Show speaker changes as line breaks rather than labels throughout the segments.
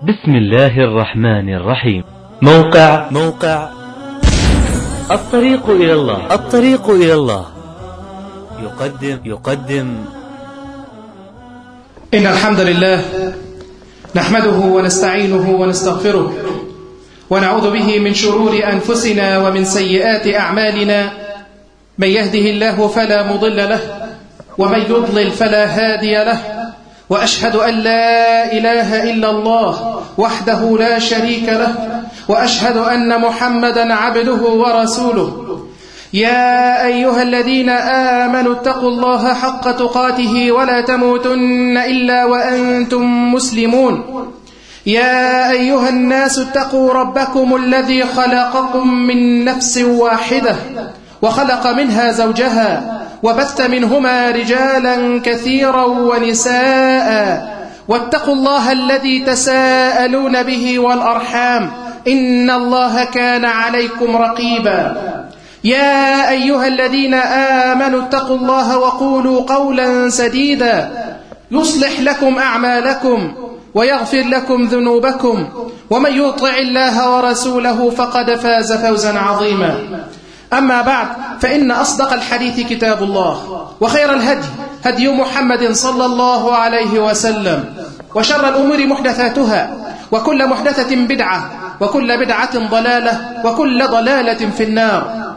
بسم الله الرحمن الرحيم. موقع الطريق إلى الله يقدم
إن الحمد لله نحمده ونستعينه ونستغفره ونعوذ به من شرور أنفسنا ومن سيئات أعمالنا. من يهده الله فلا مضل له ومن يضلل فلا هادي له، وأشهد أن لا إله إلا الله وحده لا شريك له، وأشهد أن محمدا عبده ورسوله. يا أيها الذين آمنوا اتقوا الله حق تقاته ولا تموتن إلا وأنتم مسلمون. يا أيها الناس اتقوا ربكم الذي خلقكم من نفس واحدة وخلق منها زوجها وبث منهما رجالا كثيرا ونساء، واتقوا الله الذي تساءلون به والأرحام إن الله كان عليكم رقيبا. يا أيها الذين آمنوا اتقوا الله وقولوا قولا سديدا يصلح لكم أعمالكم ويغفر لكم ذنوبكم، ومن يطع الله ورسوله فقد فاز فوزا عظيما. أما بعد، فإن أصدق الحديث كتاب الله، وخير الهدي هدي محمد صلى الله عليه وسلم، وشر الأمور محدثاتها، وكل محدثة بدعة، وكل بدعة ضلالة، وكل ضلالة في النار.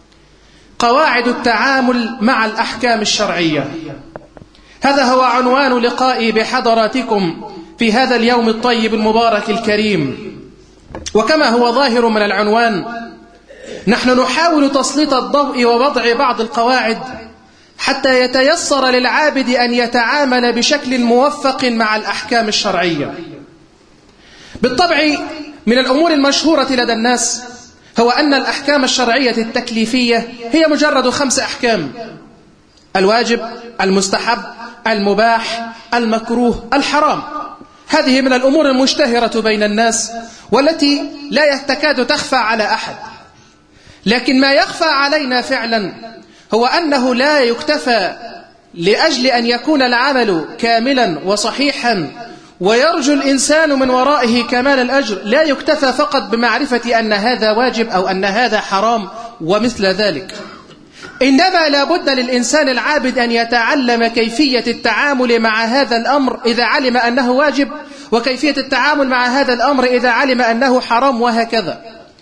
قواعد التعامل مع الأحكام الشرعية، هذا هو عنوان لقائي بحضراتكم في هذا اليوم الطيب المبارك الكريم. وكما هو ظاهر من العنوان، نحن نحاول تسليط الضوء ووضع بعض القواعد حتى يتيسر للعابد أن يتعامل بشكل موفق مع الأحكام الشرعية. بالطبع من الأمور المشهورة لدى الناس هو أن الأحكام الشرعية التكليفية هي مجرد 5 أحكام: الواجب، المستحب، المباح، المكروه، الحرام. هذه من الأمور المشتهرة بين الناس والتي لا تكاد تخفى على أحد. لكن ما يخفى علينا فعلا هو أنه لا يكتفى لأجل أن يكون العمل كاملا وصحيحا ويرجو الإنسان من ورائه كمال الأجر، لا يكتفى فقط بمعرفة أن هذا واجب أو أن هذا حرام ومثل ذلك، إنما لابد للإنسان العابد أن يتعلم كيفية التعامل مع هذا الأمر إذا علم أنه واجب، وكيفية التعامل مع هذا الأمر إذا علم أنه حرام، وهكذا.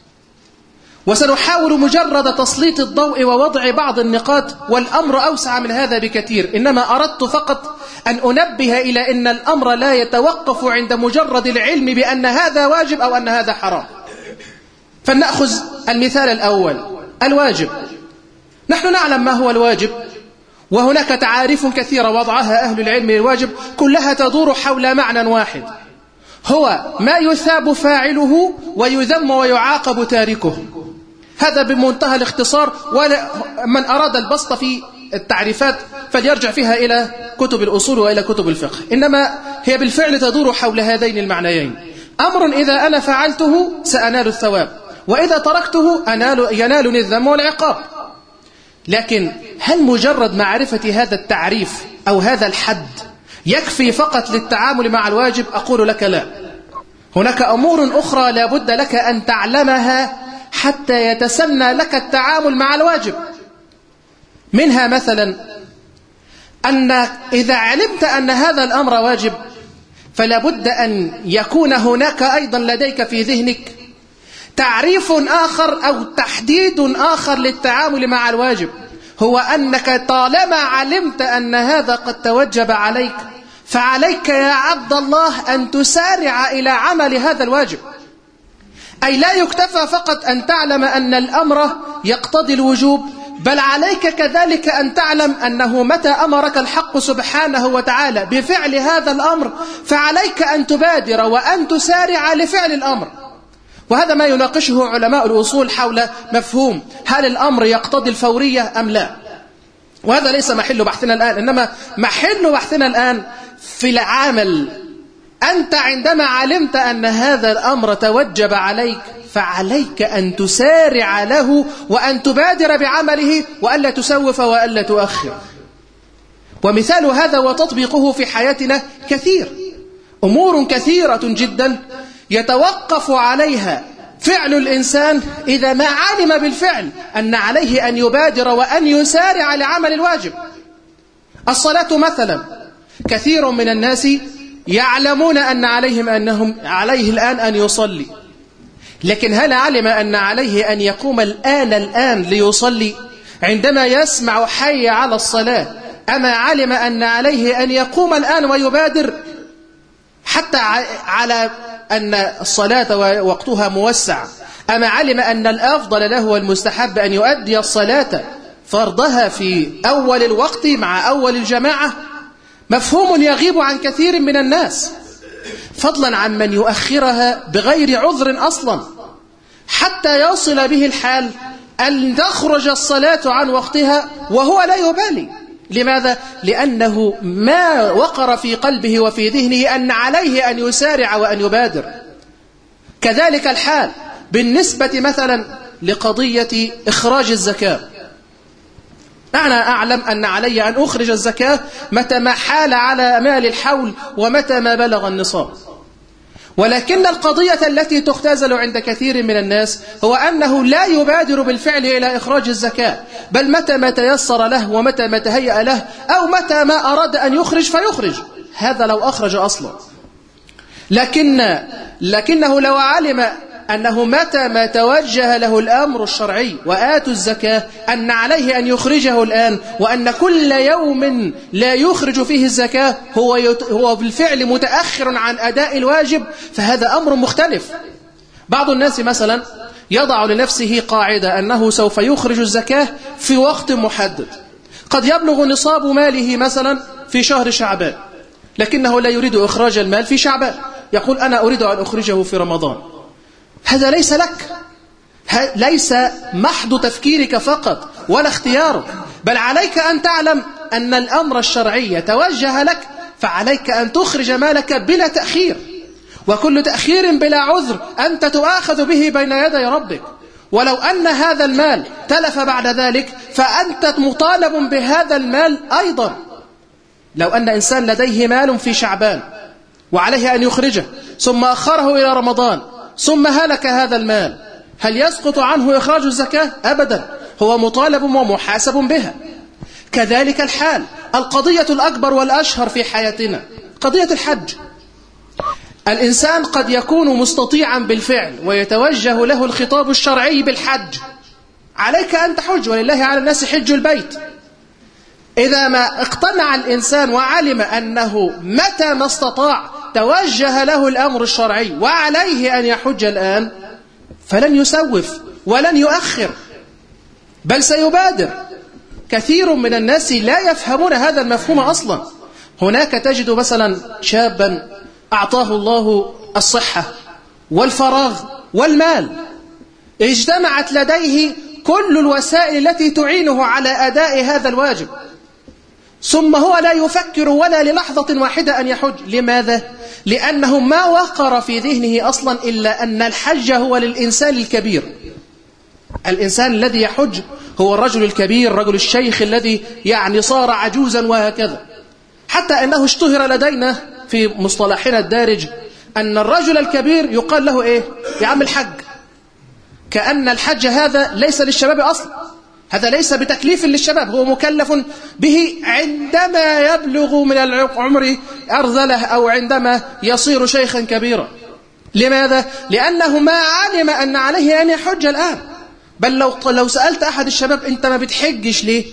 وسنحاول مجرد تسليط الضوء ووضع بعض النقاط، والأمر أوسع من هذا بكثير. إنما أردت فقط أن أنبه إلى أن الأمر لا يتوقف عند مجرد العلم بأن هذا واجب أو أن هذا حرام. فلنأخذ المثال الأول، الواجب. نحن نعلم ما هو الواجب، وهناك تعاريف كثيرة وضعها أهل العلم للواجب، كلها تدور حول معنى واحد، هو ما يثاب فاعله ويذم ويعاقب تاركه. هذا بمنتهى الاختصار، ومن أراد البسط في التعريفات فليرجع فيها إلى كتب الأصول وإلى كتب الفقه. إنما هي بالفعل تدور حول هذين المعنيين: أمر إذا أنا فعلته سأنال الثواب، وإذا تركته ينالني الذم والعقاب. لكن هل مجرد معرفة هذا التعريف أو هذا الحد يكفي فقط للتعامل مع الواجب؟ أقول لك لا، هناك أمور أخرى لا بد لك أن تعلمها حتى يتسنى لك التعامل مع الواجب. منها مثلا أن إذا علمت أن هذا الأمر واجب فلا بد أن يكون هناك أيضا لديك في ذهنك تعريف آخر أو تحديد آخر للتعامل مع الواجب، هو أنك طالما علمت أن هذا قد توجب عليك فعليك يا عبد الله أن تسارع إلى عمل هذا الواجب. أي لا يكتفى فقط أن تعلم أن الأمر يقتضي الوجوب، بل عليك كذلك أن تعلم أنه متى أمرك الحق سبحانه وتعالى بفعل هذا الأمر فعليك أن تبادر وأن تسارع لفعل الأمر. وهذا ما يناقشه علماء الأصول حول مفهوم هل الأمر يقتضي الفورية أم لا. وهذا ليس محل بحثنا الآن، إنما محل بحثنا الآن في العمل. أنت عندما علمت أن هذا الأمر توجب عليك فعليك أن تسارع له وأن تبادر بعمله، وألا تسوف وألا تؤخر. ومثال هذا وتطبيقه في حياتنا كثير. أمور كثيرة جدا يتوقف عليها فعل الإنسان إذا ما علم بالفعل أن عليه أن يبادر وأن يسارع لعمل الواجب. الصلاة مثلا، كثير من الناس يعلمون أن عليه الآن أن يصلي، لكن هل علم أن عليه أن يقوم الآن ليصلي عندما يسمع حي على الصلاة؟ أما علم أن عليه أن يقوم الآن ويبادر؟ حتى على أن الصلاة وقتها موسع، أما علم أن الأفضل له والمستحب أن يؤدي الصلاة فرضها في أول الوقت مع أول الجماعة؟ مفهوم يغيب عن كثير من الناس، فضلا عن من يؤخرها بغير عذر أصلا، حتى يصل به الحال أن تخرج الصلاة عن وقتها وهو لا يبالي. لماذا؟ لأنه ما وقر في قلبه وفي ذهنه أن عليه أن يسارع وأن يبادر. كذلك الحال بالنسبة مثلا لقضية إخراج الزكاة. أنا أعلم أن علي أن أخرج الزكاة متى ما حال على مال الحول ومتى ما بلغ النصاب، ولكن القضية التي تختزل عند كثير من الناس هو أنه لا يبادر بالفعل إلى إخراج الزكاة، بل متى ما تيسر له ومتى ما تهيأ له أو متى ما أراد أن يخرج فيخرج، هذا لو أخرج أصلا. لكنه لو علم أنه متى ما توجه له الأمر الشرعي وآتوا الزكاة أن عليه أن يخرجه الآن، وأن كل يوم لا يخرج فيه الزكاة هو بالفعل متأخر عن أداء الواجب، فهذا أمر مختلف. بعض الناس مثلا يضع لنفسه قاعدة أنه سوف يخرج الزكاة في وقت محدد، قد يبلغ نصاب ماله مثلا في شهر شعبان، لكنه لا يريد إخراج المال في شعبان، يقول أنا أريد أن أخرجه في رمضان. هذا ليس لك، ليس محض تفكيرك فقط ولا اختيارك، بل عليك أن تعلم أن الأمر الشرعي توجه لك، فعليك أن تخرج مالك بلا تأخير، وكل تأخير بلا عذر أنت تؤاخذ به بين يدي ربك. ولو أن هذا المال تلف بعد ذلك فأنت مطالب بهذا المال أيضا. لو أن إنسان لديه مال في شعبان وعليه أن يخرجه ثم أخره إلى رمضان ثم هلك هذا المال، هل يسقط عنه إخراج الزكاة؟ أبدا، هو مطالب ومحاسب بها. كذلك الحال القضية الأكبر والأشهر في حياتنا قضية الحج. الإنسان قد يكون مستطيعا بالفعل ويتوجه له الخطاب الشرعي بالحج، عليك أن تحج، ولله على الناس حج البيت. إذا ما اقتنع الإنسان وعلم أنه متى ما استطاع توجه له الأمر الشرعي وعليه أن يحج الآن، فلن يسوف ولن يؤخر، بل سيبادر. كثير من الناس لا يفهمون هذا المفهوم أصلا. هناك تجد مثلا شابا أعطاه الله الصحة والفراغ والمال، اجتمعت لديه كل الوسائل التي تعينه على أداء هذا الواجب، ثم هو لا يفكر ولا للحظة واحدة أن يحج. لماذا؟ لأنه ما وقر في ذهنه أصلا إلا أن الحج هو للإنسان الكبير. الإنسان الذي يحج هو الرجل الكبير، رجل الشيخ الذي يعني صار عجوزا وهكذا. حتى أنه اشتهر لدينا في مصطلحنا الدارج أن الرجل الكبير يقال له إيه؟ يا عم الحج، كأن الحج هذا ليس للشباب أصلا، هذا ليس بتكليف للشباب، هو مكلف به عندما يبلغ من العمر أرذله أو عندما يصير شيخا كبيرا. لماذا؟ لأنه ما علم أن عليه أن يحج الآن. بل لو سألت أحد الشباب أنت ما بتحجش ليه؟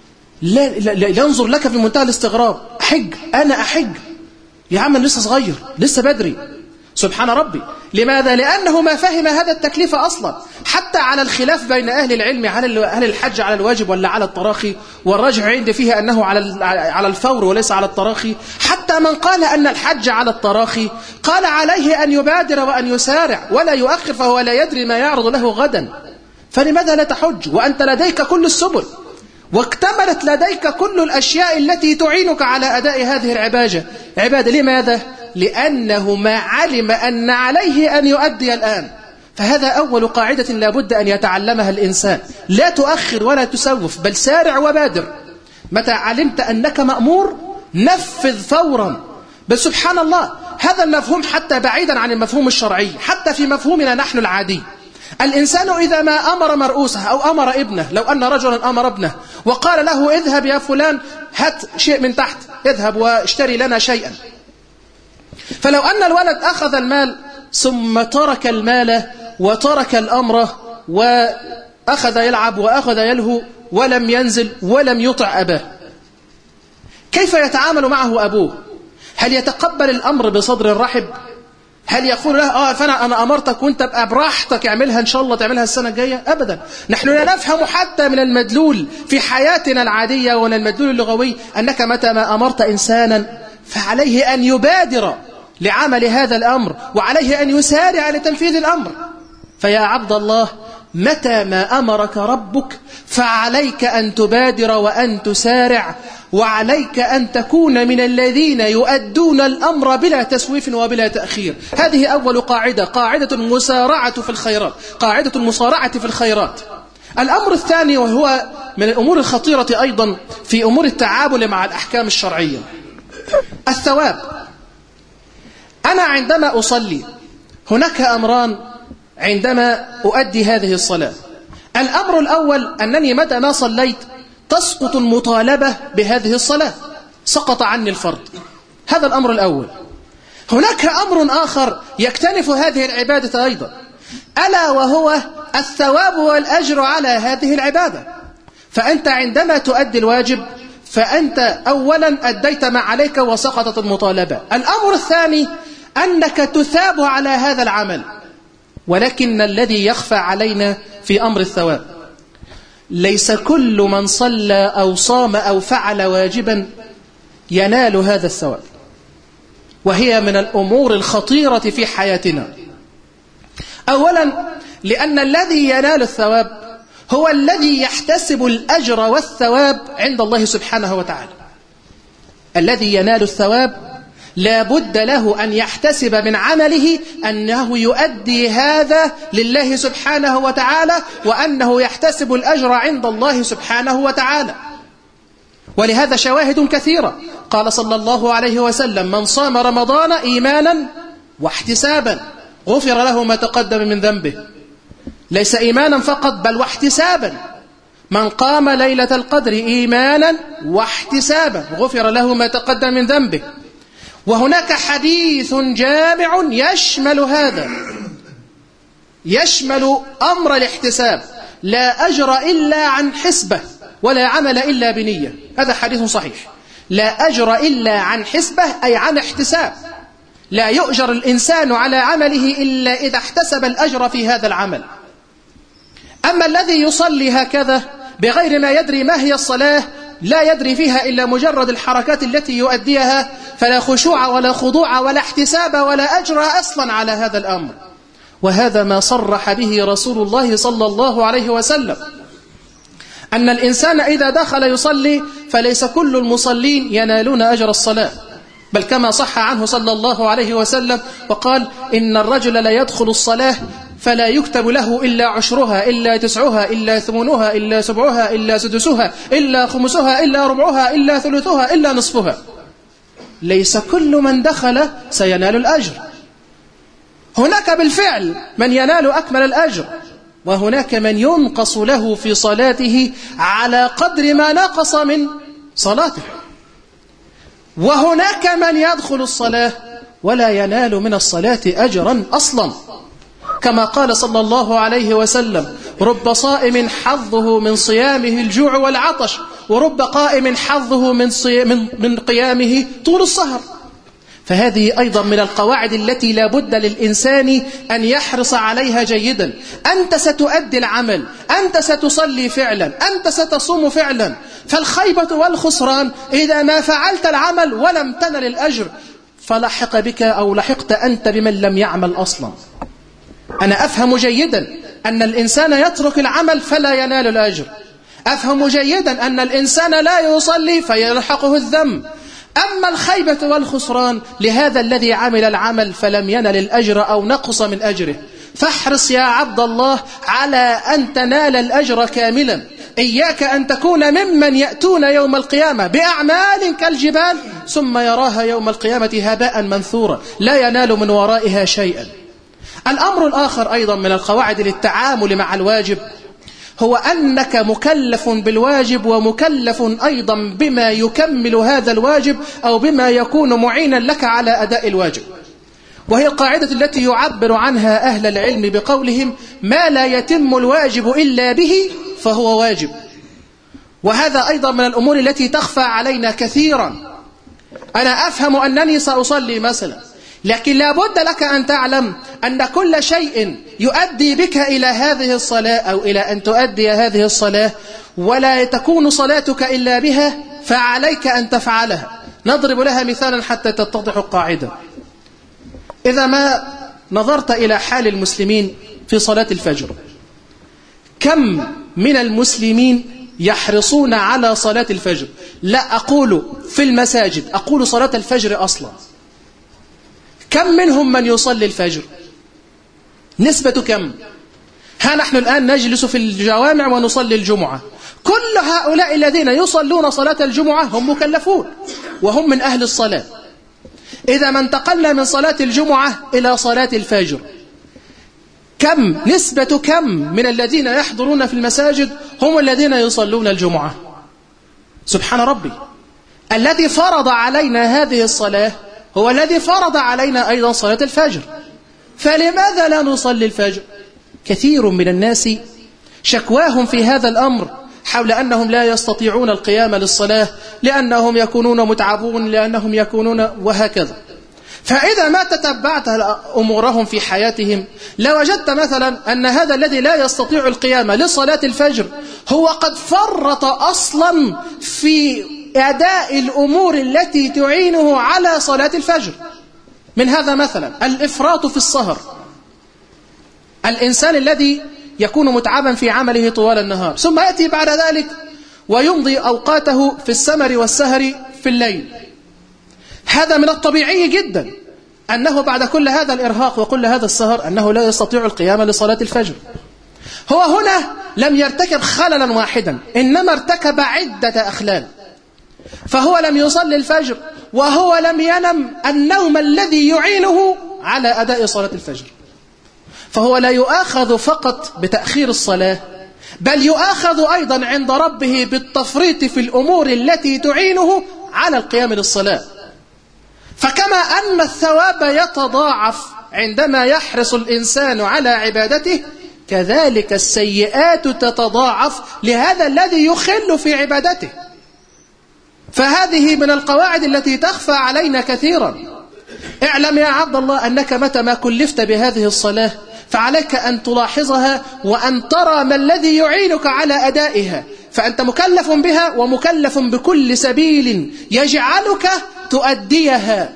لا ينظر لك في منتهى الاستغراب. أحج؟ أنا أحج؟ يا عم لسه صغير، لسه بدري. سبحان ربي. لماذا؟ لأنه ما فهم هذا التكليف أصلا. حتى على الخلاف بين أهل العلم هل الحج على الواجب ولا على التراخي، والراجح عندي فيها أنه على الفور وليس على التراخي. حتى من قال أن الحج على التراخي قال عليه أن يبادر وأن يسارع ولا يؤخر، فهو لا يدري ما يعرض له غدا. فلماذا لا تحج وأنت لديك كل السبل واكتملت لديك كل الأشياء التي تعينك على أداء هذه العبادة؟ لماذا؟ لأنه ما علم أن عليه أن يؤدي الآن. فهذا أول قاعدة لابد أن يتعلمها الإنسان، لا تؤخر ولا تسوف، بل سارع وبادر. متى علمت أنك مأمور نفذ فورا. بل سبحان الله، هذا المفهوم حتى بعيدا عن المفهوم الشرعي، حتى في مفهومنا نحن العادي، الإنسان إذا ما أمر مرؤوسه أو أمر ابنه، لو أن رجلا أمر ابنه وقال له اذهب يا فلان هات شيء من تحت، اذهب واشتري لنا شيئا، فلو أن الولد أخذ المال ثم ترك المال وترك الأمر وأخذ يلعب وأخذ يلهو ولم ينزل ولم يطع أباه، كيف يتعامل معه أبوه؟ هل يتقبل الأمر بصدر رحب؟ هل يقول له أنا أمرتك وانت بقى براحتك اعملها إن شاء الله تعملها السنة الجاية؟ أبدا. نحن لا نفهم حتى من المدلول في حياتنا العادية ولا المدلول اللغوي أنك متى ما أمرت إنسانا فعليه أن يبادر لعمل هذا الأمر وعليه أن يسارع لتنفيذ الأمر. فيا عبد الله، متى ما أمرك ربك فعليك أن تبادر وأن تسارع، وعليك أن تكون من الذين يؤدون الأمر بلا تسويف وبلا تأخير. هذه أول قاعدة، قاعدة المسارعة في الخيرات، قاعدة المسارعة في الخيرات. الأمر الثاني وهو من الأمور الخطيرة أيضا في أمور التعامل مع الأحكام الشرعية، الثواب. أنا عندما أصلي هناك أمران عندما أؤدي هذه الصلاة. الأمر الأول أنني متى ما صليت تسقط المطالبة بهذه الصلاة، سقط عني الفرض، هذا الأمر الأول. هناك أمر آخر يكتنف هذه العبادة أيضا، ألا وهو الثواب والأجر على هذه العبادة. فأنت عندما تؤدي الواجب فأنت أولا أديت ما عليك وسقطت المطالبة. الأمر الثاني أنك تثاب على هذا العمل، ولكن الذي يخفى علينا في أمر الثواب ليس كل من صلى أو صام أو فعل واجبا ينال هذا الثواب، وهي من الأمور الخطيرة في حياتنا. أولا لأن الذي ينال الثواب هو الذي يحتسب الأجر والثواب عند الله سبحانه وتعالى. الذي ينال الثواب لا بد له أن يحتسب من عمله أنه يؤدي هذا لله سبحانه وتعالى، وأنه يحتسب الأجر عند الله سبحانه وتعالى. ولهذا شواهد كثيرة، قال صلى الله عليه وسلم: من صام رمضان إيمانا واحتسابا غفر له ما تقدم من ذنبه. ليس إيمانا فقط بل واحتسابا. من قام ليلة القدر إيمانا واحتسابا غفر له ما تقدم من ذنبه. وهناك حديث جامع يشمل هذا، يشمل أمر الاحتساب: لا أجر إلا عن حسبة ولا عمل إلا بنية. هذا حديث صحيح. لا أجر إلا عن حسبة أي عن احتساب، لا يؤجر الإنسان على عمله إلا إذا احتسب الأجر في هذا العمل. أما الذي يصلي هكذا بغير ما يدري ما هي الصلاة، لا يدري فيها إلا مجرد الحركات التي يؤديها، فلا خشوع ولا خضوع ولا احتساب ولا أجر أصلا على هذا الأمر. وهذا ما صرح به رسول الله صلى الله عليه وسلم، أن الإنسان إذا دخل يصلي فليس كل المصلين ينالون أجر الصلاة، بل كما صح عنه صلى الله عليه وسلم وقال: إن الرجل لا يدخل الصلاة فلا يكتب له إلا عشرها إلا تسعها إلا ثمنها إلا سبعها إلا سدسها إلا خمسها إلا ربعها إلا ثلثها إلا نصفها. ليس كل من دخل سينال الأجر. هناك بالفعل من ينال أكمل الأجر، وهناك من ينقص له في صلاته على قدر ما نقص من صلاته. وهناك من يدخل الصلاة ولا ينال من الصلاة أجرا أصلا، كما قال صلى الله عليه وسلم: رب صائم حظه من صيامه الجوع والعطش، ورب قائم حظه من قيامه طول السهر. فهذه أيضا من القواعد التي لا بد للإنسان أن يحرص عليها جيدا. أنت ستؤدي العمل، أنت ستصلي فعلا، أنت ستصوم فعلا، فالخيبة والخسران إذا ما فعلت العمل ولم تنل الأجر، فلحق بك أو لحقت أنت بمن لم يعمل أصلا. أنا أفهم جيدا أن الإنسان يترك العمل فلا ينال الأجر، أفهم جيدا أن الإنسان لا يصلي فيلحقه الذنب. أما الخيبة والخسران لهذا الذي عمل العمل فلم ينل الأجر أو نقص من أجره. فاحرص يا عبد الله على أن تنال الأجر كاملا، إياك أن تكون ممن يأتون يوم القيامة بأعمال كالجبال ثم يراها يوم القيامة هباء منثورا لا ينال من ورائها شيئا. الأمر الآخر أيضا من القواعد للتعامل مع الواجب هو أنك مكلف بالواجب ومكلف أيضا بما يكمل هذا الواجب أو بما يكون معينا لك على أداء الواجب، وهي القاعدة التي يعبر عنها أهل العلم بقولهم: ما لا يتم الواجب إلا به فهو واجب. وهذا أيضا من الأمور التي تخفى علينا كثيرا. أنا أفهم أنني سأصلي مثلا، لكن لا بد لك أن تعلم أن كل شيء يؤدي بك إلى هذه الصلاة أو إلى أن تؤدي هذه الصلاة ولا تكون صلاتك إلا بها فعليك أن تفعلها. نضرب لها مثالا حتى تتضح القاعدة. إذا ما نظرت إلى حال المسلمين في صلاة الفجر، كم من المسلمين يحرصون على صلاة الفجر؟ لا أقول في المساجد، أقول صلاة الفجر أصلا. كم منهم من يصلي الفجر؟ نسبة كم؟ ها نحن الآن نجلس في الجوامع ونصلي الجمعة، كل هؤلاء الذين يصلون صلاة الجمعة هم مكلفون وهم من أهل الصلاة. إذا ما انتقلنا من صلاة الجمعة إلى صلاة الفجر، نسبة كم من الذين يحضرون في المساجد هم الذين يصلون الجمعة؟ سبحان ربي، الذي فرض علينا هذه الصلاة هو الذي فرض علينا أيضا صلاة الفجر، فلماذا لا نصلي الفجر؟ كثير من الناس شكواهم في هذا الأمر حول أنهم لا يستطيعون القيام للصلاة لأنهم يكونون متعبون، لأنهم يكونون وهكذا. فإذا ما تتبعت أمورهم في حياتهم لوجدت مثلا أن هذا الذي لا يستطيع القيام لصلاة الفجر هو قد فرط أصلا في أداء الأمور التي تعينه على صلاة الفجر. من هذا مثلا الإفراط في السهر. الإنسان الذي يكون متعبا في عمله طوال النهار ثم يأتي بعد ذلك ويمضي أوقاته في السمر والسهر في الليل، هذا من الطبيعي جدا أنه بعد كل هذا الإرهاق وكل هذا السهر أنه لا يستطيع القيام لصلاة الفجر. هو هنا لم يرتكب خللا واحدا، إنما ارتكب عدة أخلال. فهو لم يصلي الفجر وهو لم ينم النوم الذي يعينه على أداء صلاة الفجر. فهو لا يؤاخذ فقط بتأخير الصلاة، بل يؤاخذ أيضا عند ربه بالتفريط في الأمور التي تعينه على القيام للصلاة. فكما أن الثواب يتضاعف عندما يحرص الإنسان على عبادته، كذلك السيئات تتضاعف لهذا الذي يخل في عبادته. فهذه من القواعد التي تخفى علينا كثيرا. اعلم يا عبد الله أنك متى ما كلفت بهذه الصلاة فعليك أن تلاحظها وأن ترى ما الذي يعينك على أدائها، فأنت مكلف بها ومكلف بكل سبيل يجعلك تؤديها.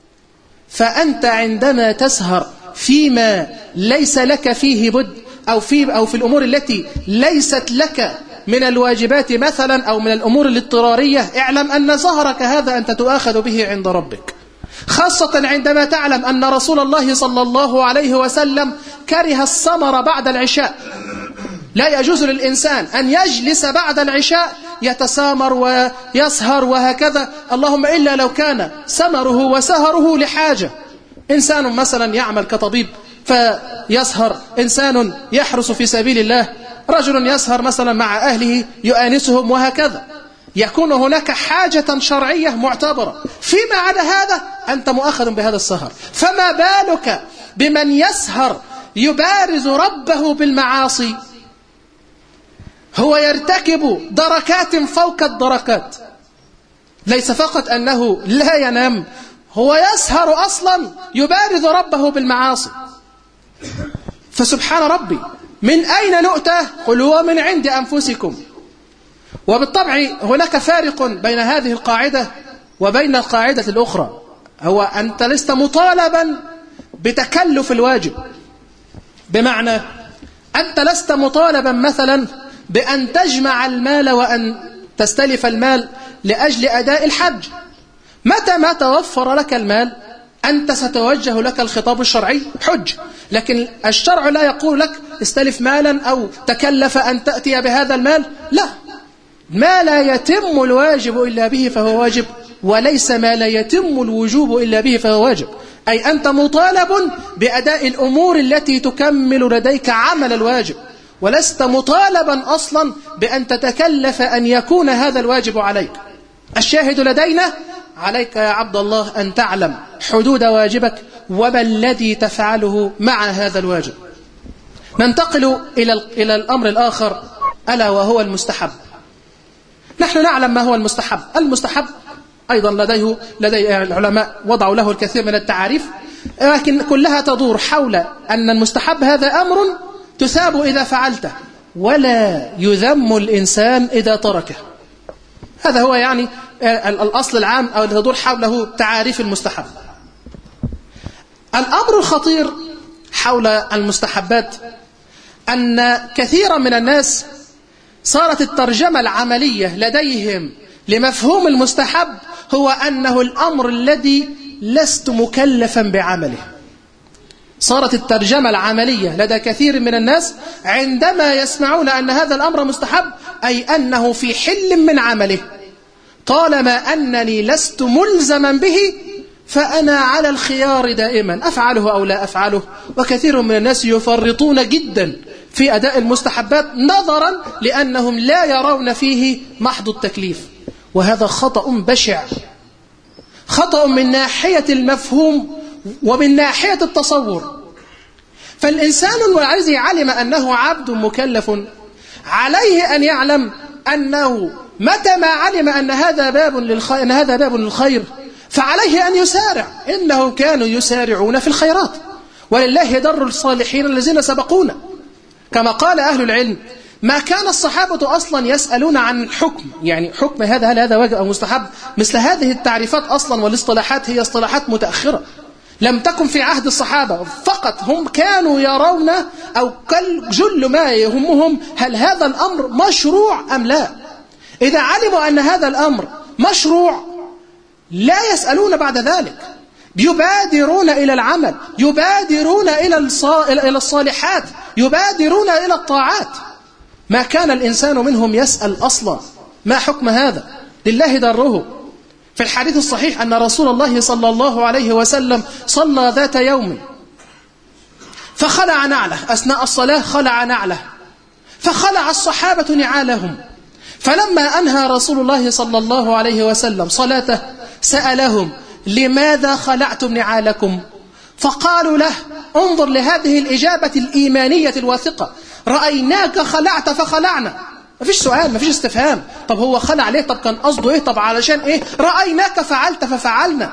فأنت عندما تسهر فيما ليس لك فيه بد أو في الأمور التي ليست لك من الواجبات مثلا أو من الأمور الاضطرارية، اعلم أن سهرك هذا أنت تؤاخذ به عند ربك، خاصة عندما تعلم أن رسول الله صلى الله عليه وسلم كره السمر بعد العشاء. لا يجوز للإنسان أن يجلس بعد العشاء يتسامر ويسهر وهكذا، اللهم إلا لو كان سمره وسهره لحاجة. إنسان مثلا يعمل كطبيب فيسهر، إنسان يحرس في سبيل الله، رجل يسهر مثلا مع أهله يؤانسهم وهكذا، يكون هناك حاجة شرعية معتبرة. فيما عدا هذا أنت مؤاخذ بهذا السهر، فما بالك بمن يسهر يبارز ربه بالمعاصي؟ هو يرتكب دركات فوق الدركات، ليس فقط أنه لا ينام، هو يسهر أصلا يبارز ربه بالمعاصي. فسبحان ربي، من أين نؤتى؟ قل هو من عند أنفسكم. وبالطبع هناك فارق بين هذه القاعدة وبين القاعدة الأخرى، هو أنت لست مطالبا بتكلف الواجب، بمعنى أنت لست مطالبا مثلا بأن تجمع المال وأن تستلف المال لأجل أداء الحج. متى ما توفر لك المال أنت ستوجه لك الخطاب الشرعي حج، لكن الشرع لا يقول لك استلف مالا أو تكلف أن تأتي بهذا المال. لا، ما لا يتم الواجب إلا به فهو واجب، وليس ما لا يتم الوجوب إلا به فهو واجب. أي أنت مطالب بأداء الأمور التي تكمل لديك عمل الواجب، ولست مطالبا أصلا بأن تتكلف أن يكون هذا الواجب عليك. الشاهد لدينا: عليك يا عبد الله أن تعلم حدود واجبك وما الذي تفعله مع هذا الواجب. ننتقل إلى الأمر الآخر، ألا وهو المستحب. نحن نعلم ما هو المستحب. المستحب أيضا لدي العلماء وضعوا له الكثير من التعاريف، لكن كلها تدور حول أن المستحب هذا أمر تثاب إذا فعلته، ولا يذم الإنسان إذا تركه. هذا هو يعني الأصل العام أو تدور حوله تعاريف المستحب. الأمر الخطير حول المستحبات أن كثيرا من الناس صارت الترجمة العملية لديهم لمفهوم المستحب هو أنه الأمر الذي لست مكلفا بعمله. صارت الترجمة العملية لدى كثير من الناس عندما يسمعون أن هذا الأمر مستحب أي أنه في حل من عمله، طالما أنني لست ملزما به فأنا على الخيار دائما، أفعله أو لا أفعله. وكثير من الناس يفرطون جدا في أداء المستحبات نظرا لأنهم لا يرون فيه محض التكليف، وهذا خطأ بشع، خطأ من ناحية المفهوم ومن ناحية التصور. فالإنسان الذي علم أنه عبد مكلف عليه أن يعلم أنه متى ما علم أن هذا باب للخير فعليه أن يسارع. إنهم كانوا يسارعون في الخيرات، ولله در الصالحين الذين سبقونا. كما قال أهل العلم: ما كان الصحابة أصلا يسألون عن الحكم، يعني حكم هذا، هل هذا واجب أو مستحب. مثل هذه التعريفات أصلا والاصطلاحات هي اصطلاحات متأخرة، لم تكن في عهد الصحابة فقط. هم كانوا يرون أو جل ما يهمهم هل هذا الأمر مشروع أم لا. إذا علموا أن هذا الأمر مشروع لا يسألون بعد ذلك، يبادرون إلى العمل، يبادرون إلى الصالحات، يبادرون إلى الطاعات. ما كان الإنسان منهم يسأل أصلا ما حكم هذا، لله دره. في الحديث الصحيح أن رسول الله صلى الله عليه وسلم صلى ذات يوم فخلع نعله، أثناء الصلاة خلع نعله، فخلع الصحابة نعالهم. فلما أنهى رسول الله صلى الله عليه وسلم صلاته سألهم: لماذا خلعتم نعالكم؟ فقالوا له: انظر لهذه الإجابة الإيمانية الواثقة، رأيناك خلعت فخلعنا. ما فيش سؤال، ما فيش استفهام. طب هو خلع ليه؟ طب كان قصده ايه؟ طب علشان ايه؟ رأيناك فعلت ففعلنا.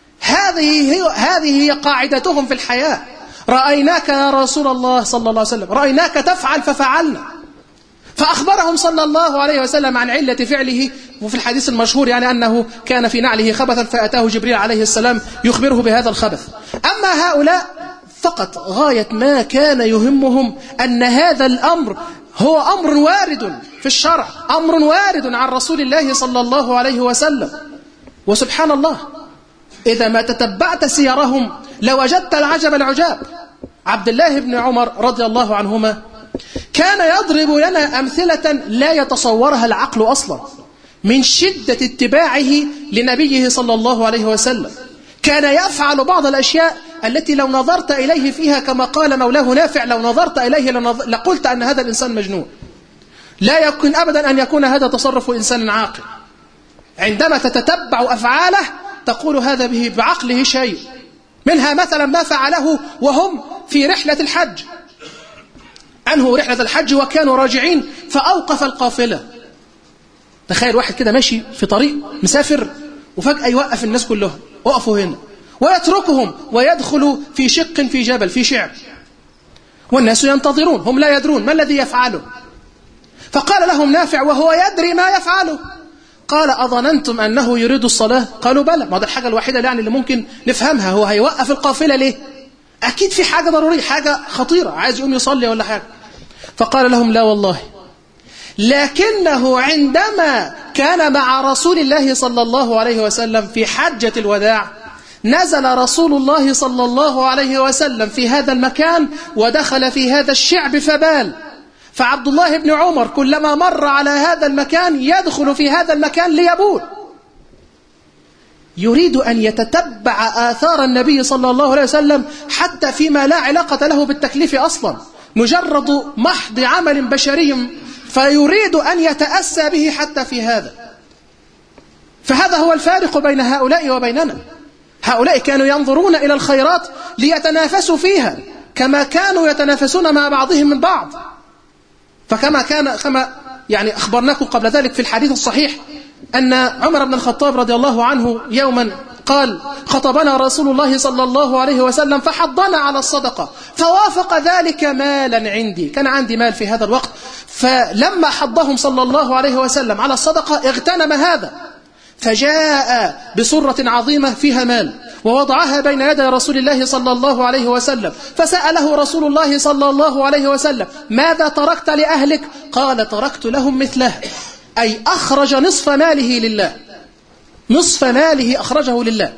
هذه هي قاعدتهم في الحياة. رأيناك يا رسول الله صلى الله عليه وسلم، رأيناك تفعل ففعلنا. فأخبرهم صلى الله عليه وسلم عن علة فعله، وفي الحديث المشهور يعني أنه كان في نعله خبثا فأتاه جبريل عليه السلام يخبره بهذا الخبث. أما هؤلاء فقط غاية ما كان يهمهم أن هذا الأمر هو أمر وارد في الشرع، أمر وارد عن رسول الله صلى الله عليه وسلم. وسبحان الله، إذا ما تتبعت سيرهم لوجدت العجب العجاب. عبد الله بن عمر رضي الله عنهما كان يضرب لنا أمثلة لا يتصورها العقل أصلا من شدة اتباعه لنبيه صلى الله عليه وسلم. كان يفعل بعض الأشياء التي لو نظرت إليه فيها كما قال مولاه نافع: لو نظرت إليه لقلت أن هذا الإنسان مجنون. لا يمكن أبدا أن يكون هذا تصرف إنسان عاقل. عندما تتتبع أفعاله تقول هذا به بعقله شيء. منها مثلا ما فعله وهم في رحلة الحج، أنهوا رحلة الحج وكانوا راجعين فأوقف القافلة. تخيل واحد كده ماشي في طريق مسافر وفجأة يوقف الناس كلهم، وقفوا هنا، ويتركهم ويدخل في شق في جبل في شعب، والناس ينتظرون، هم لا يدرون ما الذي يفعله. فقال لهم نافع وهو يدري ما يفعله: قال: أظننتم أنه يريد الصلاة؟ قالوا: بلى. ما ده الحاجة الوحيدة يعني اللي ممكن نفهمها، هو هيوقف القافلة ليه؟ أكيد في حاجة ضرورية، حاجة خطيرة، عايز يقوم يصلي ولا حاجة. فقال لهم: لا والله، لكنه عندما كان مع رسول الله صلى الله عليه وسلم في حجة الوداع نزل رسول الله صلى الله عليه وسلم في هذا المكان ودخل في هذا الشعب فبال. فعبد الله بن عمر كلما مر على هذا المكان يدخل في هذا المكان ليبول، يريد أن يتتبع آثار النبي صلى الله عليه وسلم حتى فيما لا علاقة له بالتكليف أصلا، مجرد محض عمل بشري، فيريد أن يتأسى به حتى في هذا. فهذا هو الفارق بين هؤلاء وبيننا. هؤلاء كانوا ينظرون إلى الخيرات ليتنافسوا فيها كما كانوا يتنافسون مع بعضهم من بعض. كما يعني أخبرناكم قبل ذلك في الحديث الصحيح أن عمر بن الخطاب رضي الله عنه يوما قال: خطبنا رسول الله صلى الله عليه وسلم فحضنا على الصدقة، فوافق ذلك مالا عندي، كان عندي مال في هذا الوقت، فلما حضهم صلى الله عليه وسلم على الصدقة اغتنم هذا، فجاء بصرة عظيمة فيها مال ووضعها بين يدي رسول الله صلى الله عليه وسلم، فسأله رسول الله صلى الله عليه وسلم: ماذا تركت لأهلك؟ قال: تركت لهم مثله، أي أخرج نصف ماله لله، نصف ماله أخرجه لله.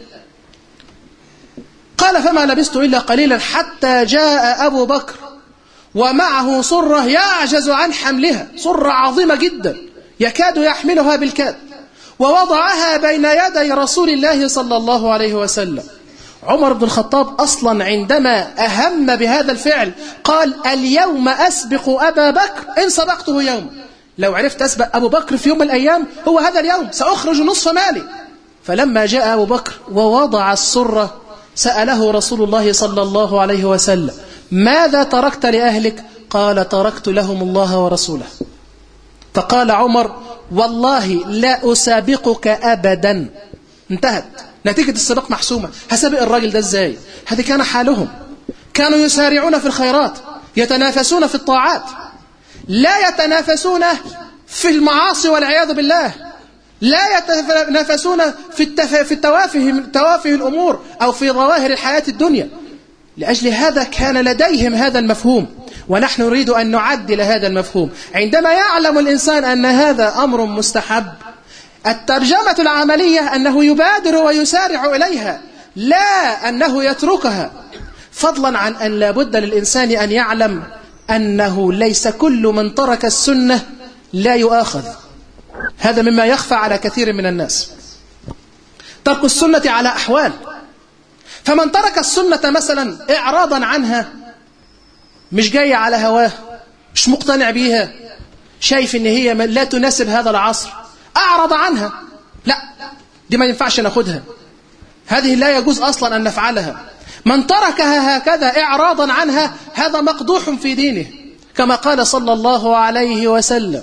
قال: فما لبثت إلا قليلا حتى جاء أبو بكر ومعه صرة يعجز عن حملها، صرة عظيمة جدا يكاد يحملها بالكاد، ووضعها بين يدي رسول الله صلى الله عليه وسلم. عمر بن الخطاب أصلا عندما أهم بهذا الفعل قال: اليوم أسبق أبا بكر إن سبقته يوم، لو عرفت أسبق أبو بكر في يوم من الأيام هو هذا اليوم، سأخرج نصف مالي. فلما جاء أبو بكر ووضع السرة سأله رسول الله صلى الله عليه وسلم: ماذا تركت لأهلك؟ قال: تركت لهم الله ورسوله. فقال عمر: والله لا أسابقك أبدا. انتهت، نتيجة السباق محسومة. هسابق الراجل ده ازاي؟ هذا كان حالهم، كانوا يسارعون في الخيرات، يتنافسون في الطاعات، لا يتنافسون في المعاصي والعياذ بالله، لا يتنافسون في توافه الأمور أو في ظواهر الحياة الدنيا. لأجل هذا كان لديهم هذا المفهوم، ونحن نريد أن نعدل هذا المفهوم. عندما يعلم الإنسان أن هذا أمر مستحب، الترجمة العملية أنه يبادر ويسارع إليها، لا أنه يتركها. فضلا عن أن لا بد للإنسان أن يعلم أنه ليس كل من ترك السنة لا يؤاخذ. هذا مما يخفى على كثير من الناس. ترك السنة على أحوال، فمن ترك السنة مثلا إعراضا عنها، مش جاي على هواه، مش مقتنع بيها، شايف ان هي لا تناسب هذا العصر، أعرض عنها، لا دي ما ينفعش ناخدها، هذه لا يجوز أصلا أن نفعلها. من تركها هكذا إعراضا عنها هذا مقدوح في دينه، كما قال صلى الله عليه وسلم: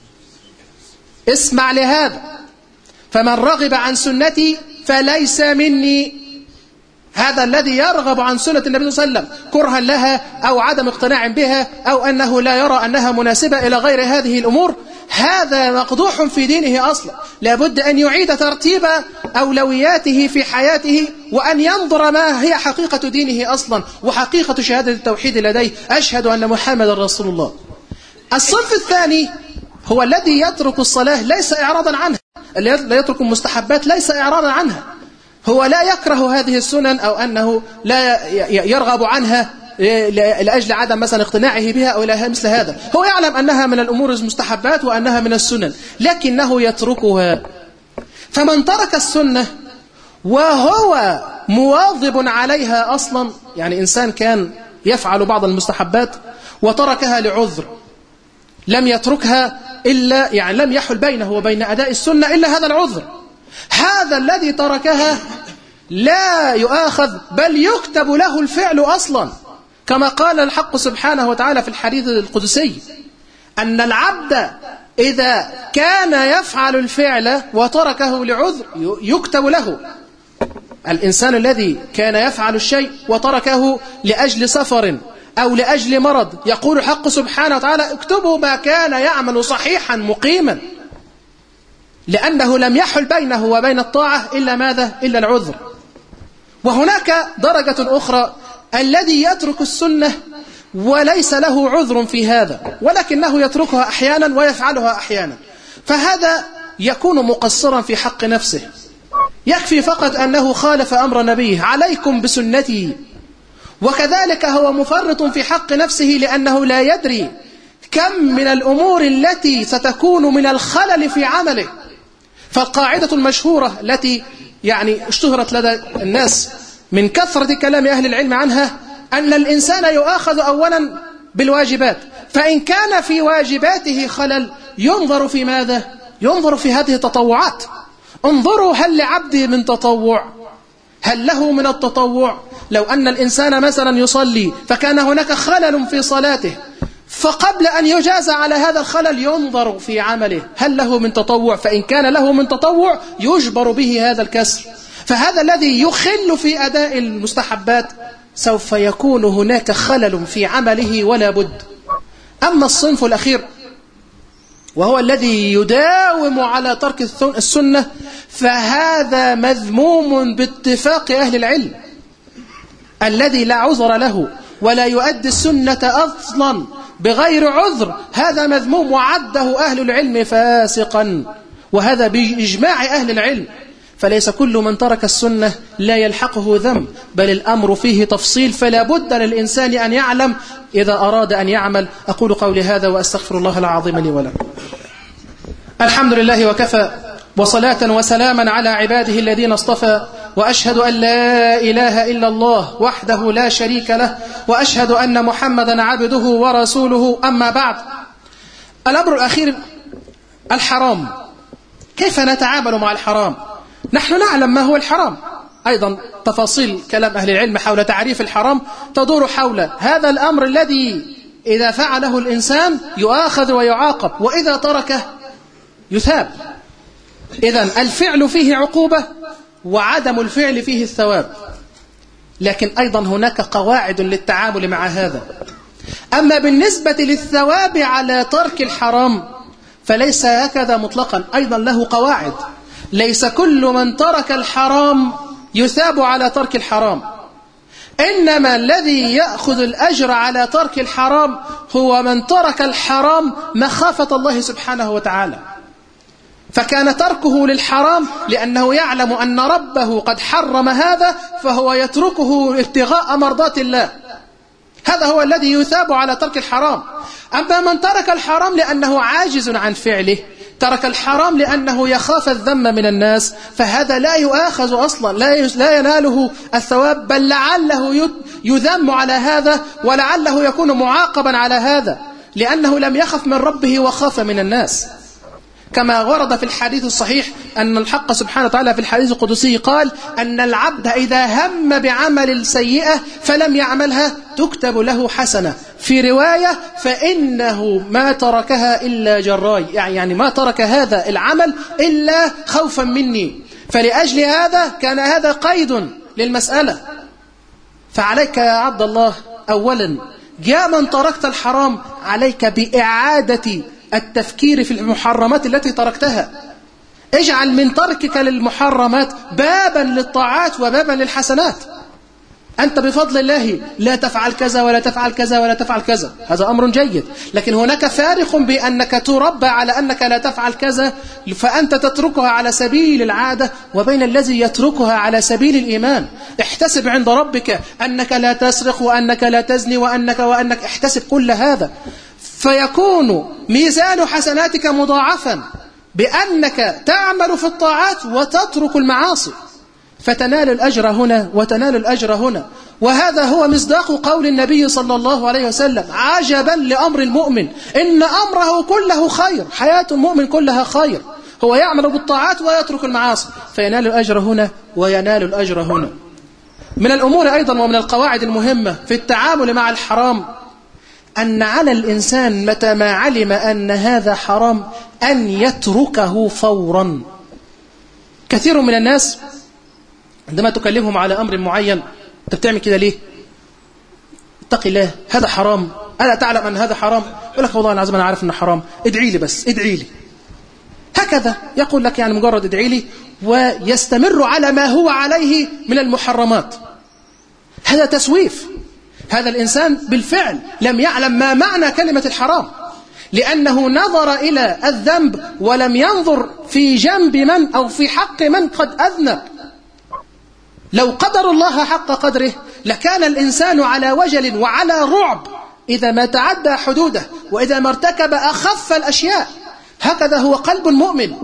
اسمع لهذا، فمن رغب عن سنتي فليس مني. هذا الذي يرغب عن سنة النبي صلى الله عليه وسلم كرها لها أو عدم اقتناع بها أو أنه لا يرى أنها مناسبة إلى غير هذه الأمور، هذا مقدوح في دينه أصلا. لابد أن يعيد ترتيب أولوياته في حياته، وأن ينظر ما هي حقيقة دينه أصلا وحقيقة شهادة التوحيد لديه: أشهد أن محمد رسول الله. الصنف الثاني هو الذي يترك الصلاة ليس إعراضا عنها، الذي يترك المستحبات ليس إعراضا عنها، هو لا يكره هذه السنن أو أنه لا يرغب عنها لأجل عدم مثلا اقتناعه بها أو إلى مثل هذا، هو يعلم أنها من الأمور المستحبات وأنها من السنن، لكنه يتركها. فمن ترك السنة وهو مواظب عليها أصلا، يعني إنسان كان يفعل بعض المستحبات وتركها لعذر، لم يتركها إلا يعني لم يحل بينه وبين أداء السنة إلا هذا العذر، هذا الذي تركها لا يؤاخذ، بل يكتب له الفعل أصلا، كما قال الحق سبحانه وتعالى في الحديث القدسي: أن العبد إذا كان يفعل الفعل وتركه لعذر يكتب له. الإنسان الذي كان يفعل الشيء وتركه لأجل سفر أو لأجل مرض، يقول الحق سبحانه وتعالى: اكتبوا ما كان يعمل صحيحا مقيما، لأنه لم يحل بينه وبين الطاعة إلا ماذا؟ إلا العذر. وهناك درجة أخرى، الذي يترك السنة وليس له عذر في هذا، ولكنه يتركها أحيانا ويفعلها أحيانا، فهذا يكون مقصرا في حق نفسه، يكفي فقط أنه خالف أمر نبيه عليكم بسنتي. وكذلك هو مفرط في حق نفسه لأنه لا يدري كم من الأمور التي ستكون من الخلل في عمله. فالقاعدة المشهورة التي يعني اشتهرت لدى الناس من كثرة كلام أهل العلم عنها أن الإنسان يؤاخذ أولا بالواجبات، فإن كان في واجباته خلل ينظر في ماذا؟ ينظر في هذه التطوعات. انظروا هل لعبدي من تطوع؟ هل له من التطوع؟ لو أن الإنسان مثلا يصلي فكان هناك خلل في صلاته، فقبل أن يجازى على هذا الخلل ينظر في عمله هل له من تطوع، فإن كان له من تطوع يجبر به هذا الكسر. فهذا الذي يخل في أداء المستحبات سوف يكون هناك خلل في عمله ولا بد. أما الصنف الأخير وهو الذي يداوم على ترك السنة فهذا مذموم باتفاق أهل العلم. الذي لا عذر له ولا يؤدي السنة أصلا بغير عذر هذا مذموم، وعده أهل العلم فاسقا، وهذا بإجماع أهل العلم. فليس كل من ترك السنة لا يلحقه ذنب، بل الأمر فيه تفصيل، فلا بد للإنسان أن يعلم إذا أراد أن يعمل. أقول قولي هذا وأستغفر الله العظيم لي ولكم. الحمد لله وكفى، وصلاة وسلاما على عباده الذين اصطفى، وأشهد أن لا إله إلا الله وحده لا شريك له، وأشهد أن محمدا عبده ورسوله. أما بعد، الأمر الأخير الحرام. كيف نتعامل مع الحرام؟ نحن نعلم ما هو الحرام. أيضا تفاصيل كلام أهل العلم حول تعريف الحرام تدور حول هذا الأمر الذي إذا فعله الإنسان يؤاخذ ويعاقب، وإذا تركه يثاب. إذن الفعل فيه عقوبة وعدم الفعل فيه الثواب. لكن أيضا هناك قواعد للتعامل مع هذا. أما بالنسبة للثواب على ترك الحرام فليس هكذا مطلقا، أيضا له قواعد. ليس كل من ترك الحرام يثاب على ترك الحرام، إنما الذي يأخذ الأجر على ترك الحرام هو من ترك الحرام مخافة الله سبحانه وتعالى، فكان تركه للحرام لأنه يعلم أن ربه قد حرم هذا فهو يتركه ابتغاء مرضات الله. هذا هو الذي يثاب على ترك الحرام. أما من ترك الحرام لأنه عاجز عن فعله، ترك الحرام لأنه يخاف الذم من الناس، فهذا لا يؤاخذ أصلا، لا يناله الثواب، بل لعله يذم على هذا، ولعله يكون معاقبا على هذا لأنه لم يخف من ربه وخاف من الناس. كما ورد في الحديث الصحيح أن الحق سبحانه وتعالى في الحديث القدسي قال أن العبد إذا هم بعمل سيئة فلم يعملها تكتب له حسنة. في رواية فإنه ما تركها إلا جراي، يعني ما ترك هذا العمل إلا خوفا مني. فلأجل هذا كان هذا قيد للمسألة. فعليك يا عبد الله أولا يا من تركت الحرام عليك بإعادة التفكير في المحرمات التي تركتها. اجعل من تركك للمحرمات بابا للطاعات وبابا للحسنات. أنت بفضل الله لا تفعل كذا ولا تفعل كذا ولا تفعل كذا، هذا أمر جيد، لكن هناك فارق بأنك تربى على أنك لا تفعل كذا فأنت تتركها على سبيل العادة، وبين الذي يتركها على سبيل الإيمان. احتسب عند ربك أنك لا تسرق وأنك لا تزني وأنك احتسب كل هذا، فيكون ميزان حسناتك مضاعفا بأنك تعمل في الطاعات وتترك المعاصي، فتنال الأجر هنا وتنال الأجر هنا. وهذا هو مصداق قول النبي صلى الله عليه وسلم: عجبا لأمر المؤمن إن أمره كله خير. حياة المؤمن كلها خير، هو يعمل بالطاعات ويترك المعاصي، فينال الأجر هنا وينال الأجر هنا. من الأمور أيضا ومن القواعد المهمة في التعامل مع الحرام أن على الإنسان متى ما علم أن هذا حرام أن يتركه فورا. كثير من الناس عندما تكلمهم على أمر معين: أنت بتعمل كده ليه؟ اتق الله، هذا حرام، ألا تعلم أن هذا حرام؟ يقول لك والله العظيم أنا عارف أنه حرام، ادعي لي بس، ادعي لي. هكذا يقول لك، يعني مجرد ادعي لي، ويستمر على ما هو عليه من المحرمات. هذا تسويف. هذا الإنسان بالفعل لم يعلم ما معنى كلمة الحرام، لأنه نظر إلى الذنب ولم ينظر في جنب من أو في حق من قد أذنب. لو قدر الله حق قدره لكان الإنسان على وجل وعلى رعب إذا ما تعدى حدوده وإذا ما ارتكب أخف الأشياء. هكذا هو قلب المؤمن،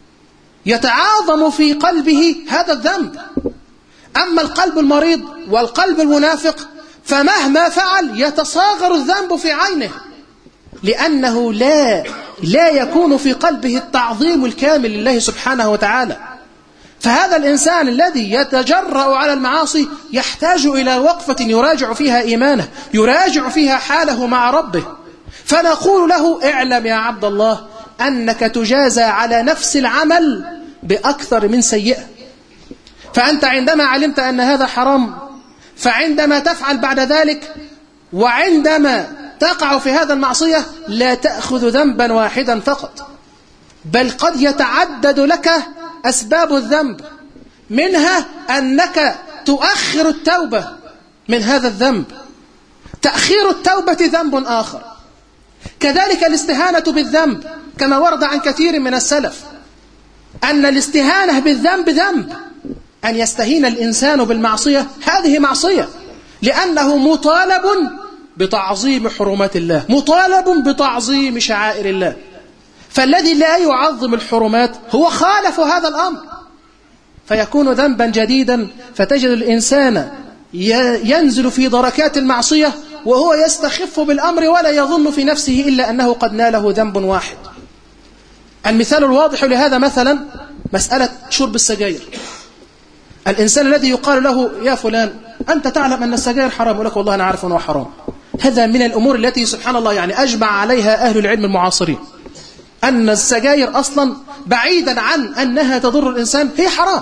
يتعاظم في قلبه هذا الذنب. أما القلب المريض والقلب المنافق فمهما فعل يتصاغر الذنب في عينه، لأنه لا يكون في قلبه التعظيم الكامل لله سبحانه وتعالى. فهذا الإنسان الذي يتجرأ على المعاصي يحتاج إلى وقفة يراجع فيها إيمانه، يراجع فيها حاله مع ربه. فنقول له: اعلم يا عبد الله أنك تجازى على نفس العمل بأكثر من سيئة. فأنت عندما علمت أن هذا حرام، فعندما تفعل بعد ذلك وعندما تقع في هذا المعصية لا تأخذ ذنبا واحدا فقط، بل قد يتعدد لك أسباب الذنب، منها أنك تؤخر التوبة من هذا الذنب. تأخير التوبة ذنب آخر. كذلك الاستهانة بالذنب، كما ورد عن كثير من السلف أن الاستهانة بالذنب ذنب. أن يستهين الإنسان بالمعصية هذه معصية، لأنه مطالب بتعظيم حرمات الله، مطالب بتعظيم شعائر الله. فالذي لا يعظم الحرمات هو خالف هذا الأمر، فيكون ذنبا جديدا. فتجد الإنسان ينزل في دركات المعصية وهو يستخف بالأمر ولا يظن في نفسه إلا أنه قد ناله ذنب واحد. المثال الواضح لهذا مثلا مسألة شرب السجاير. الإنسان الذي يقال له: يا فلان أنت تعلم أن السجاير حرام، يقول لك: والله أنا عارف أنه حرام. هذا من الأمور التي سبحان الله يعني أجمع عليها أهل العلم المعاصرين، أن السجاير أصلا بعيدا عن أنها تضر الإنسان هي حرام.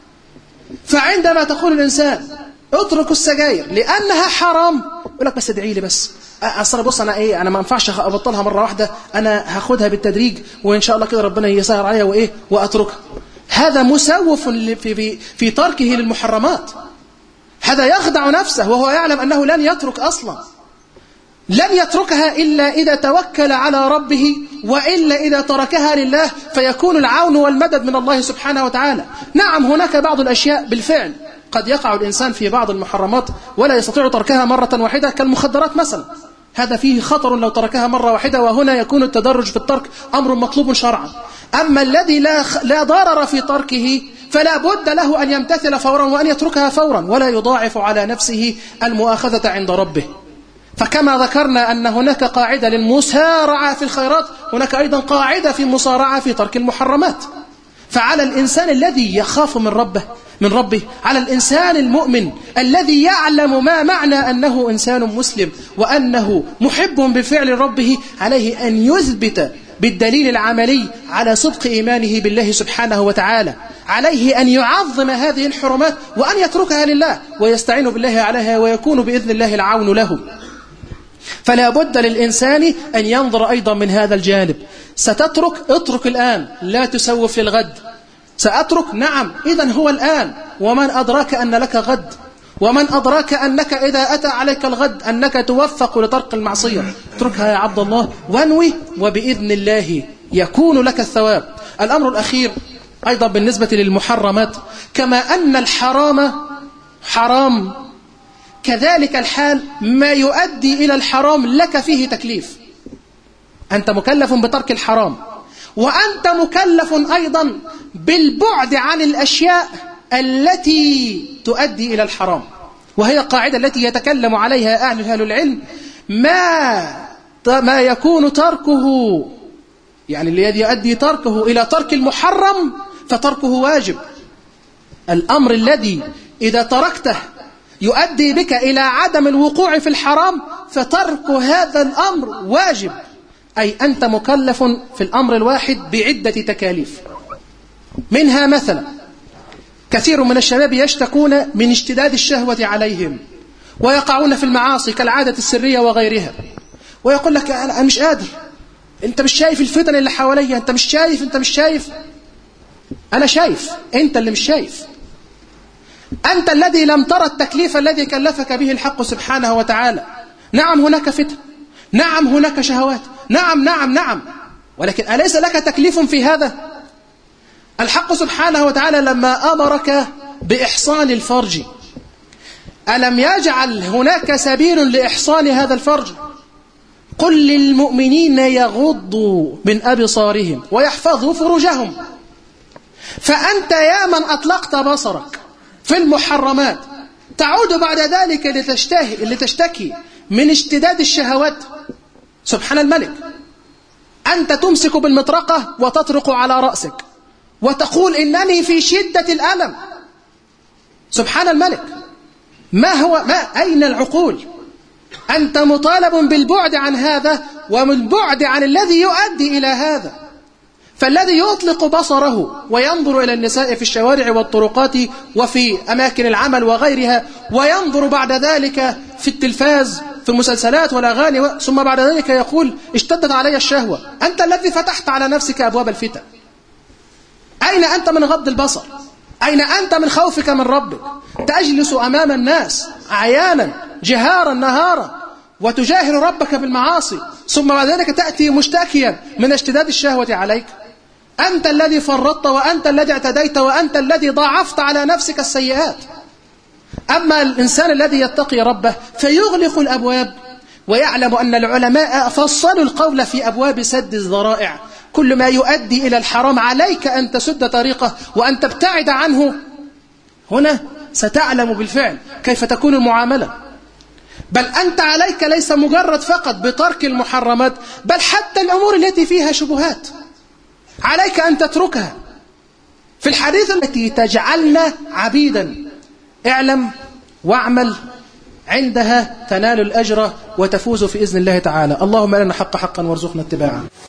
فعندما تقول الإنسان اترك السجاير لأنها حرام، يقول لك: بس ادعي لي بس، أصلا بص أنا ما ينفعش أبطلها مرة واحدة، أنا هاخدها بالتدريج وإن شاء الله كده ربنا يسهر عليها وأتركها. هذا مسوف في تركه للمحرمات. هذا يخدع نفسه وهو يعلم أنه لن يترك أصلا، لن يتركها إلا إذا توكل على ربه، وإلا إذا تركها لله فيكون العون والمدد من الله سبحانه وتعالى. نعم هناك بعض الأشياء بالفعل قد يقع الإنسان في بعض المحرمات ولا يستطيع تركها مرة واحدة، كالمخدرات مثلا، هذا فيه خطر لو تركها مرة واحدة، وهنا يكون التدرج في الترك أمر مطلوب شرعا. أما الذي لا ضرر في تركه فلا بد له أن يمتثل فورا وأن يتركها فورا، ولا يضاعف على نفسه المؤاخذة عند ربه. فكما ذكرنا أن هناك قاعدة للمسارعة في الخيرات، هناك أيضا قاعدة في المسارعة في ترك المحرمات. فعلى الإنسان الذي يخاف من ربه، على الإنسان المؤمن الذي يعلم ما معنى أنه إنسان مسلم وأنه محب بفعل ربه، عليه أن يثبت بالدليل العملي على صدق إيمانه بالله سبحانه وتعالى. عليه أن يعظم هذه الحرمات وأن يتركها لله ويستعين بالله عليها، ويكون بإذن الله العون له. فلا بد للإنسان أن ينظر أيضا من هذا الجانب. اترك الآن، لا تسوف للغد. سأترك، نعم، إذن هو الآن، ومن أدراك أن لك غد، ومن أدراك أنك إذا أتى عليك الغد أنك توفق لترك المعصية. اتركها يا عبد الله وانوي، وبإذن الله يكون لك الثواب. الأمر الأخير أيضا بالنسبة للمحرمات، كما أن الحرام حرام، كذلك الحال ما يؤدي إلى الحرام لك فيه تكليف. أنت مكلف بترك الحرام، وأنت مكلف أيضا بالبعد عن الأشياء التي تؤدي إلى الحرام، وهي القاعدة التي يتكلم عليها أهل العلم: ما يكون تركه، يعني الذي يؤدي تركه إلى ترك المحرم فتركه واجب. الأمر الذي إذا تركته يؤدي بك إلى عدم الوقوع في الحرام فترك هذا الأمر واجب، أي أنت مكلف في الأمر الواحد بعدة تكاليف. منها مثلا كثير من الشباب يشتكون من اشتداد الشهوة عليهم ويقعون في المعاصي كالعادة السرية وغيرها، ويقول لك: أنا مش قادر، أنت مش شايف الفتن اللي حواليا، أنت مش شايف. أنا شايف، أنت اللي مش شايف. أنت الذي لم ترى التكليف الذي كلفك به الحق سبحانه وتعالى. نعم هناك فتن، نعم هناك شهوات، نعم، ولكن أليس لك تكليف في هذا؟ الحق سبحانه وتعالى لما أمرك بإحصان الفرج. ألم يجعل هناك سبيل لإحصان هذا الفرج؟ قل للمؤمنين يغضوا من أبصارهم ويحفظوا فروجهم. فأنت يا من أطلقت بصرك في المحرمات تعود بعد ذلك لتشتكي من اشتداد الشهوات. سبحان الملك، أنت تمسك بالمطرقة وتطرق على رأسك وتقول إنني في شدة الألم. سبحان الملك، أين العقول؟ أنت مطالب بالبعد عن هذا ومن عن الذي يؤدي إلى هذا. فالذي يطلق بصره وينظر إلى النساء في الشوارع والطرقات وفي أماكن العمل وغيرها، وينظر بعد ذلك في التلفاز في المسلسلات والأغاني، ثم بعد ذلك يقول اشتدت علي الشهوة. أنت الذي فتحت على نفسك أبواب الفتن. أين أنت من غض البصر؟ أين أنت من خوفك من ربك؟ تجلس أمام الناس عيانا جهارا نهارا وتجاهر ربك بالمعاصي، ثم بعد ذلك تأتي مشتكيا من اشتداد الشهوة عليك. أنت الذي فرطت، وأنت الذي اعتديت، وأنت الذي ضاعفت على نفسك السيئات. أما الإنسان الذي يتقي ربه فيغلق الأبواب ويعلم أن العلماء فصلوا القول في أبواب سد الذرائع. كل ما يؤدي إلى الحرام عليك أن تسد طريقه وأن تبتعد عنه. هنا ستعلم بالفعل كيف تكون المعاملة. بل أنت عليك ليس مجرد فقط بترك المحرمات، بل حتى الأمور التي فيها شبهات عليك أن تتركها. في الحديث التي تجعلنا عبيدا، اعلم واعمل، عندها تنال الأجر وتفوز في إذن الله تعالى. اللهم أرنا الحق حقا وارزقنا اتباعه.